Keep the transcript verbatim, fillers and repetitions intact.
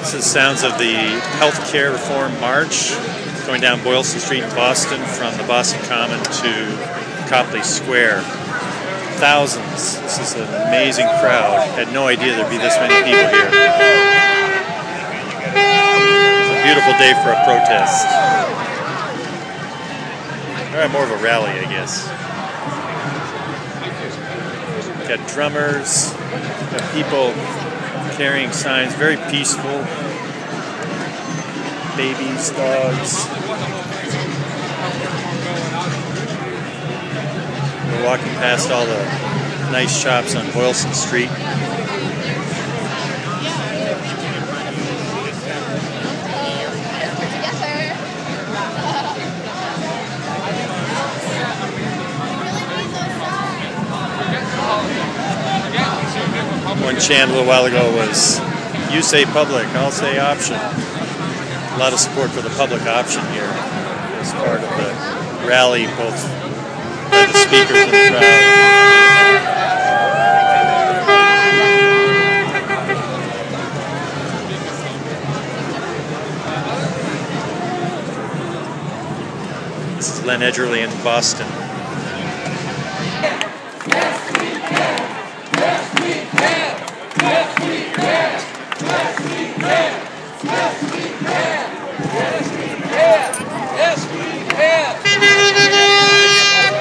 This is sounds of the Healthcare Reform March going down Boylston Street in Boston from the Boston Common to Copley Square. Thousands. This is an amazing crowd. Had no idea there'd be this many people here. It's a beautiful day for a protest. Or more of a rally, I guess. Got drummers, got people carrying signs, very peaceful. Babies, dogs. We're walking past all the nice shops on Boylston Street. One chant a little while ago was, "You say public, I'll say option." A lot of support for the public option here as part of the rally, both by the speakers and the crowd. This is Len Edgerly in Boston.